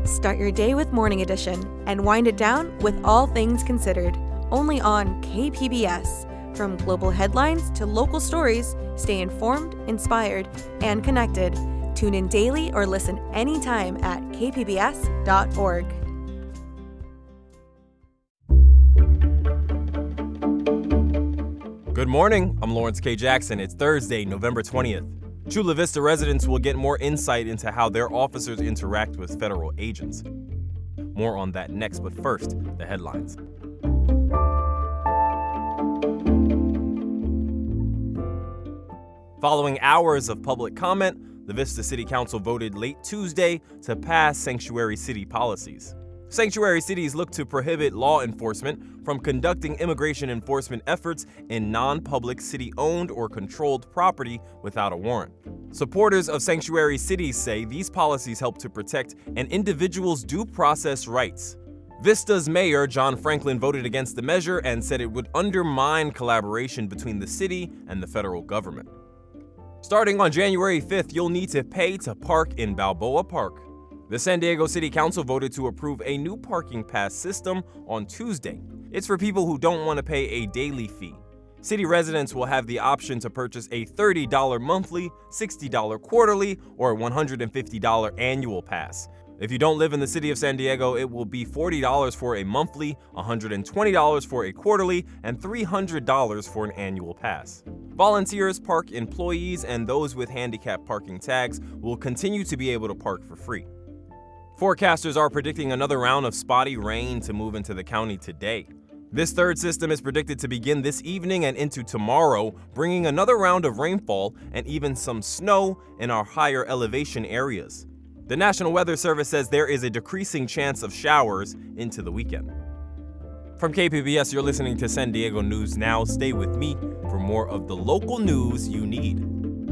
Start your day with Morning Edition and wind it down with All Things Considered, only on KPBS. From global headlines to local stories, stay informed, inspired, and connected. Tune in daily or listen anytime at kpbs.org. Good morning, I'm Lawrence K. Jackson. It's Thursday, November 20th. Chula Vista residents will get more insight into how their officers interact with federal agents. More on that next, but first, the headlines. Following hours of public comment, the Vista City Council voted late Tuesday to pass sanctuary city policies. Sanctuary cities look to prohibit law enforcement from conducting immigration enforcement efforts in non-public city-owned or controlled property without a warrant. Supporters of sanctuary cities say these policies help to protect an individual's due process rights. Vista's mayor, John Franklin, voted against the measure and said it would undermine collaboration between the city and the federal government. Starting on January 5th, you'll need to pay to park in Balboa Park. The San Diego City Council voted to approve a new parking pass system on Tuesday. It's for people who don't want to pay a daily fee. City residents will have the option to purchase a $30 monthly, $60 quarterly, or $150 annual pass. If you don't live in the city of San Diego, it will be $40 for a monthly, $120 for a quarterly, and $300 for an annual pass. Volunteers, park employees, and those with handicap parking tags will continue to be able to park for free. Forecasters are predicting another round of spotty rain to move into the county today. This third system is predicted to begin this evening and into tomorrow, bringing another round of rainfall and even some snow in our higher elevation areas. The National Weather Service says there is a decreasing chance of showers into the weekend. From KPBS, you're listening to San Diego News Now. Stay with me for more of the local news you need.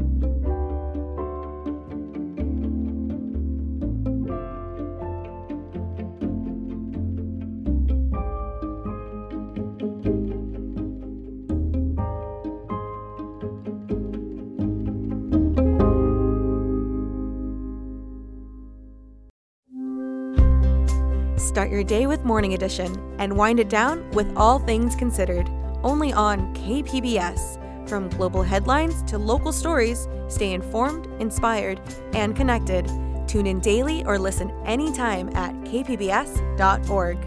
Start your day with Morning Edition and wind it down with All Things Considered, only on KPBS. From global headlines to local stories, stay informed, inspired, and connected. Tune in daily or listen anytime at kpbs.org.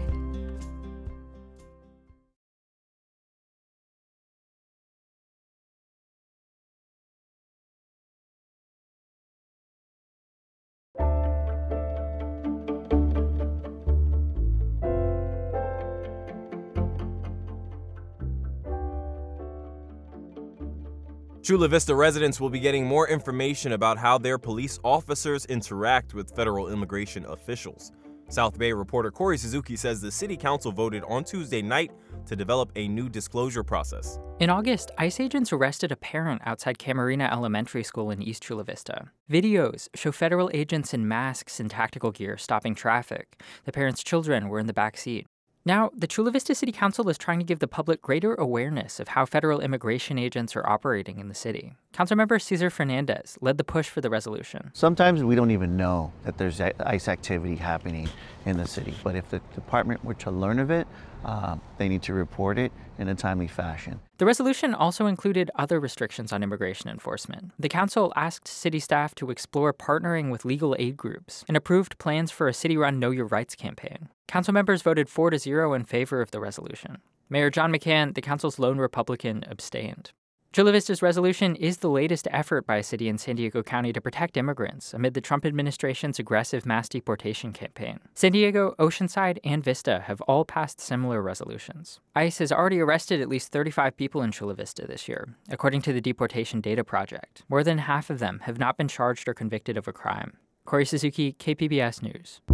Chula Vista residents will be getting more information about how their police officers interact with federal immigration officials. South Bay reporter Corey Suzuki says the city council voted on Tuesday night to develop a new disclosure process. In August, ICE agents arrested a parent outside Camarina Elementary School in East Chula Vista. Videos show federal agents in masks and tactical gear stopping traffic. The parent's children were in the back seat. Now, the Chula Vista City Council is trying to give the public greater awareness of how federal immigration agents are operating in the city. Councilmember Cesar Fernandez led the push for the resolution. Sometimes we don't even know that there's ICE activity happening in the city, but if the department were to learn of it, they need to report it in a timely fashion. The resolution also included other restrictions on immigration enforcement. The council asked city staff to explore partnering with legal aid groups and approved plans for a city-run Know Your Rights campaign. Council members voted 4-0 in favor of the resolution. Mayor John McCann, the council's lone Republican, abstained. Chula Vista's resolution is the latest effort by a city in San Diego County to protect immigrants amid the Trump administration's aggressive mass deportation campaign. San Diego, Oceanside, and Vista have all passed similar resolutions. ICE has already arrested at least 35 people in Chula Vista this year, according to the Deportation Data Project. More than half of them have not been charged or convicted of a crime. Corey Suzuki, KPBS News.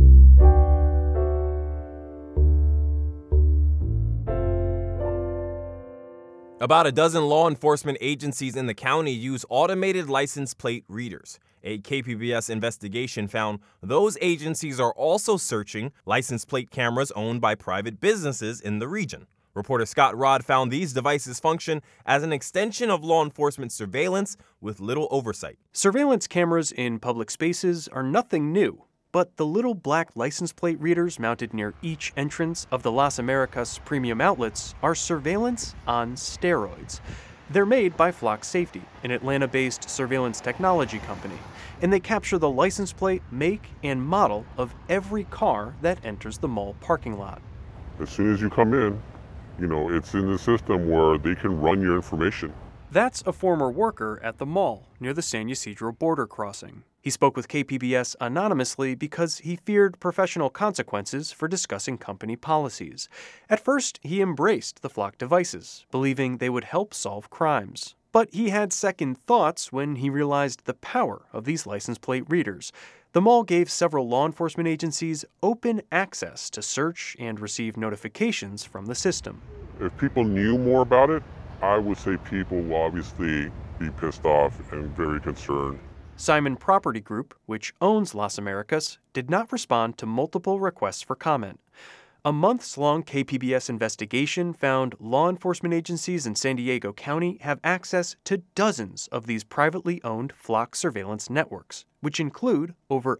About a dozen law enforcement agencies in the county use automated license plate readers. A KPBS investigation found those agencies are also searching license plate cameras owned by private businesses in the region. Reporter Scott Rodd found these devices function as an extension of law enforcement surveillance with little oversight. Surveillance cameras in public spaces are nothing new, but the little black license plate readers mounted near each entrance of the Las Americas premium outlets are surveillance on steroids. They're made by Flock Safety, an Atlanta-based surveillance technology company, and they capture the license plate, make, and model of every car that enters the mall parking lot. As soon as you come in, it's in the system where they can run your information. That's a former worker at the mall near the San Ysidro border crossing. He spoke with KPBS anonymously because he feared professional consequences for discussing company policies. At first, he embraced the Flock devices, believing they would help solve crimes. But he had second thoughts when he realized the power of these license plate readers. The mall gave several law enforcement agencies open access to search and receive notifications from the system. If people knew more about it, I would say people will obviously be pissed off and very concerned. Simon Property Group, which owns Las Americas, did not respond to multiple requests for comment. A months-long KPBS investigation found law enforcement agencies in San Diego County have access to dozens of these privately owned Flock surveillance networks, which include over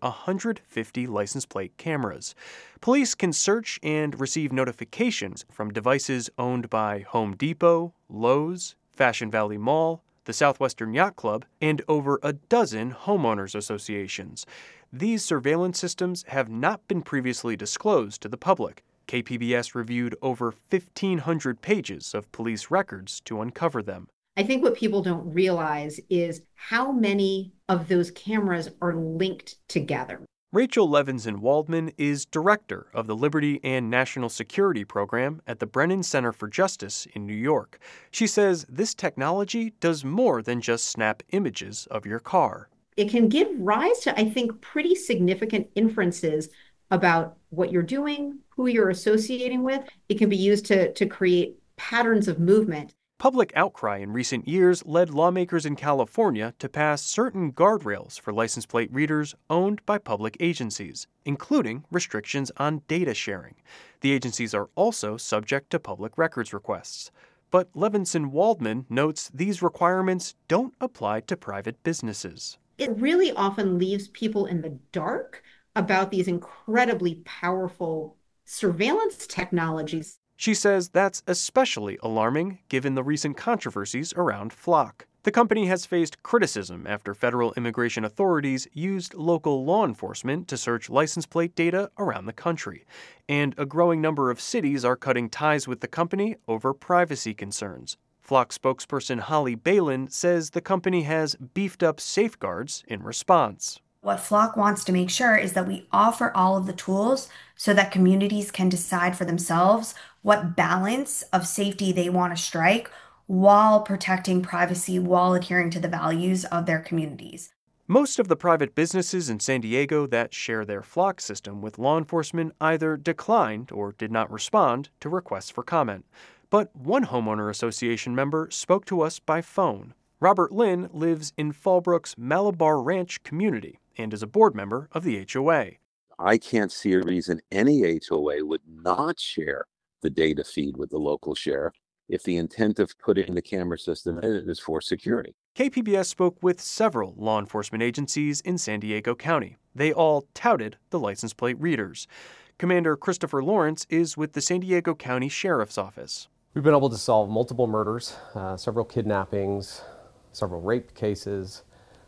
150 license plate cameras. Police can search and receive notifications from devices owned by Home Depot, Lowe's, Fashion Valley Mall, the Southwestern Yacht Club, and over a dozen homeowners associations. These surveillance systems have not been previously disclosed to the public. KPBS reviewed over 1,500 pages of police records to uncover them. I think what people don't realize is how many of those cameras are linked together. Rachel Levinson-Waldman is director of the Liberty and National Security Program at the Brennan Center for Justice in New York. She says this technology does more than just snap images of your car. It can give rise to, I think, pretty significant inferences about what you're doing, who you're associating with. It can be used to create patterns of movement. Public outcry in recent years led lawmakers in California to pass certain guardrails for license plate readers owned by public agencies, including restrictions on data sharing. The agencies are also subject to public records requests. But Levinson-Waldman notes these requirements don't apply to private businesses. It really often leaves people in the dark about these incredibly powerful surveillance technologies. She says that's especially alarming given the recent controversies around Flock. The company has faced criticism after federal immigration authorities used local law enforcement to search license plate data around the country, and a growing number of cities are cutting ties with the company over privacy concerns. Flock spokesperson Holly Balin says the company has beefed up safeguards in response. What Flock wants to make sure is that we offer all of the tools so that communities can decide for themselves what balance of safety they want to strike while protecting privacy, while adhering to the values of their communities. Most of the private businesses in San Diego that share their Flock system with law enforcement either declined or did not respond to requests for comment. But one homeowner association member spoke to us by phone. Robert Lynn lives in Fallbrook's Malabar Ranch community and is a board member of the HOA. I can't see a reason any HOA would not share the data feed with the local sheriff if the intent of putting the camera system in it is for security. KPBS spoke with several law enforcement agencies in San Diego County. They all touted the license plate readers. Commander Christopher Lawrence is with the San Diego County Sheriff's Office. We've been able to solve multiple murders, several kidnappings, several rape cases,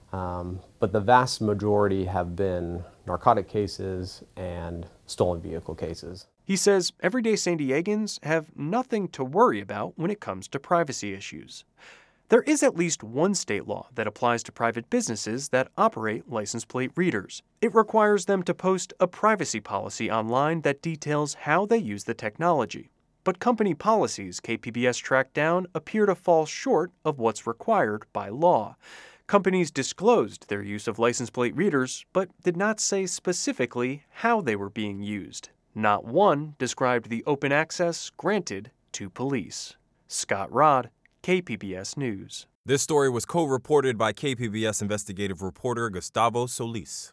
but the vast majority have been narcotic cases and stolen vehicle cases. He says everyday San Diegans have nothing to worry about when it comes to privacy issues. There is at least one state law that applies to private businesses that operate license plate readers. It requires them to post a privacy policy online that details how they use the technology. But company policies KPBS tracked down appear to fall short of what's required by law. Companies disclosed their use of license plate readers, but did not say specifically how they were being used. Not one described the open access granted to police. Scott Rodd, KPBS News. This story was co-reported by KPBS investigative reporter Gustavo Solis.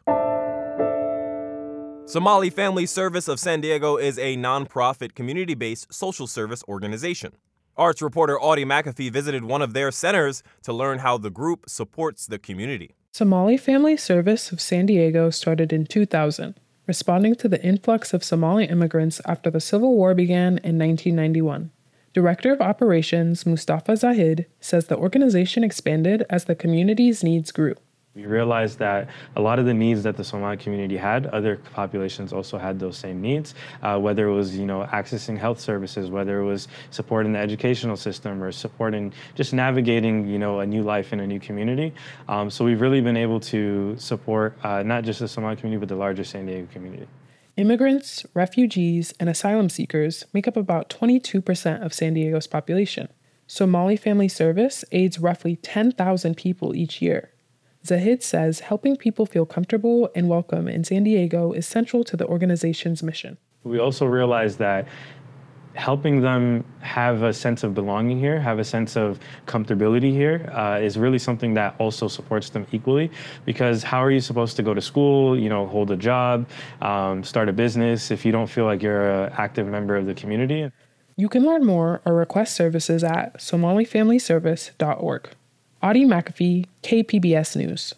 Somali Family Service of San Diego is a nonprofit, community-based social service organization. Arts reporter Audie McAfee visited one of their centers to learn how the group supports the community. Somali Family Service of San Diego started in 2000. responding to the influx of Somali immigrants after the Civil War began in 1991. Director of Operations Mustafa Zahid says the organization expanded as the community's needs grew. We realized that a lot of the needs that the Somali community had, other populations also had those same needs, whether it was, accessing health services, whether it was supporting the educational system or supporting just navigating, a new life in a new community. So we've really been able to support not just the Somali community, but the larger San Diego community. Immigrants, refugees, and asylum seekers make up about 22% of San Diego's population. Somali Family Service aids roughly 10,000 people each year. Zahid says helping people feel comfortable and welcome in San Diego is central to the organization's mission. We also realized that helping them have a sense of belonging here, have a sense of comfortability here, is really something that also supports them equally. Because how are you supposed to go to school, hold a job, start a business if you don't feel like you're an active member of the community? You can learn more or request services at somalifamilyservice.org. Audie McAfee, KPBS News.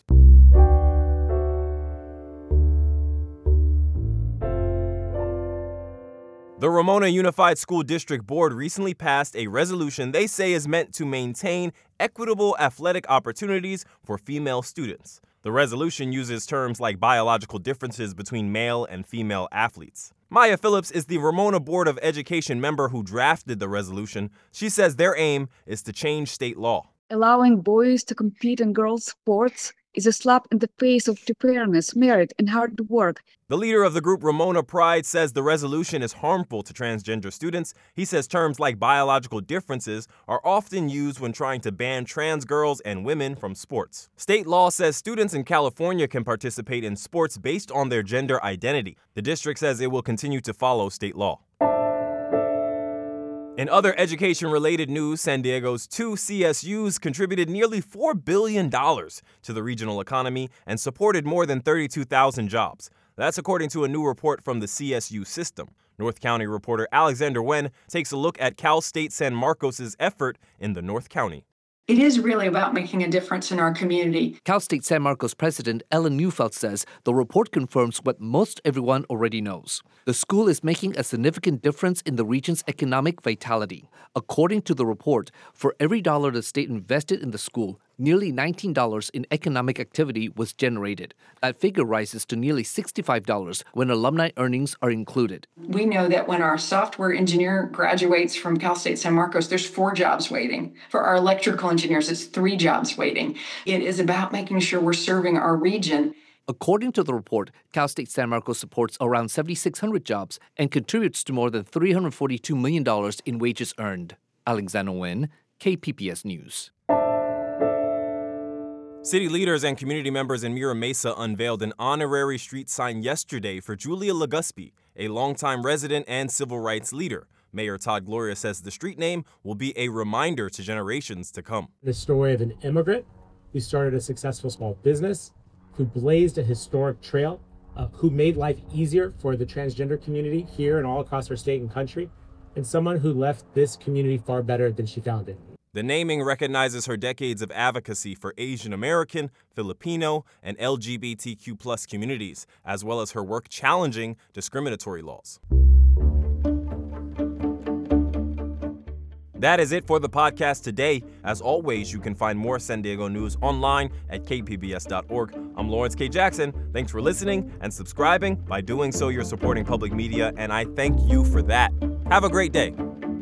The Ramona Unified School District Board recently passed a resolution they say is meant to maintain equitable athletic opportunities for female students. The resolution uses terms like biological differences between male and female athletes. Maya Phillips is the Ramona Board of Education member who drafted the resolution. She says their aim is to change state law. Allowing boys to compete in girls' sports is a slap in the face of fairness, merit, and hard work. The leader of the group Ramona Pride says the resolution is harmful to transgender students. He says terms like biological differences are often used when trying to ban trans girls and women from sports. State law says students in California can participate in sports based on their gender identity. The district says it will continue to follow state law. In other education-related news, San Diego's 2 CSUs contributed nearly $4 billion to the regional economy and supported more than 32,000 jobs. That's according to a new report from the CSU system. North County reporter Alexander Wen takes a look at Cal State San Marcos' effort in the North County. It is really about making a difference in our community. Cal State San Marcos President Ellen Neufeld says the report confirms what most everyone already knows. The school is making a significant difference in the region's economic vitality. According to the report, for every dollar the state invested in the school, nearly $19 in economic activity was generated. That figure rises to nearly $65 when alumni earnings are included. We know that when our software engineer graduates from Cal State San Marcos, there's 4 jobs waiting. For our electrical engineers, it's 3 jobs waiting. It is about making sure we're serving our region. According to the report, Cal State San Marcos supports around 7,600 jobs and contributes to more than $342 million in wages earned. Alexander Wen, KPBS News. City leaders and community members in Mira Mesa unveiled an honorary street sign yesterday for Julia Leguspi, a longtime resident and civil rights leader. Mayor Todd Gloria says the street name will be a reminder to generations to come. The story of an immigrant who started a successful small business, who blazed a historic trail, who made life easier for the transgender community here and all across our state and country, and someone who left this community far better than she found it. The naming recognizes her decades of advocacy for Asian American, Filipino, and LGBTQ+ communities, as well as her work challenging discriminatory laws. That is it for the podcast today. As always, you can find more San Diego news online at kpbs.org. I'm Lawrence K. Jackson. Thanks for listening and subscribing. By doing so, you're supporting public media, and I thank you for that. Have a great day.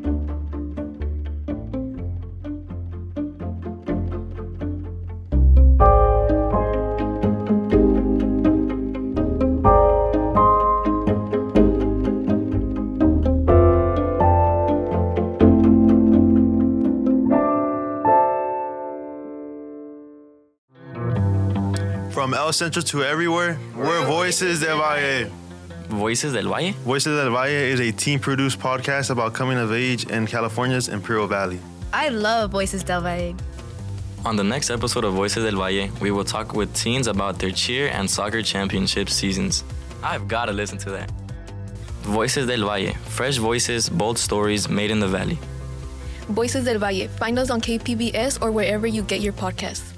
From El Centro to everywhere, we're Voices del Valle. Voices del Valle? Voices del Valle is a team-produced podcast about coming of age in California's Imperial Valley. I love Voices del Valle. On the next episode of Voices del Valle, we will talk with teens about their cheer and soccer championship seasons. I've got to listen to that. Voices del Valle, fresh voices, bold stories made in the valley. Voices del Valle. Find us on KPBS or wherever you get your podcasts.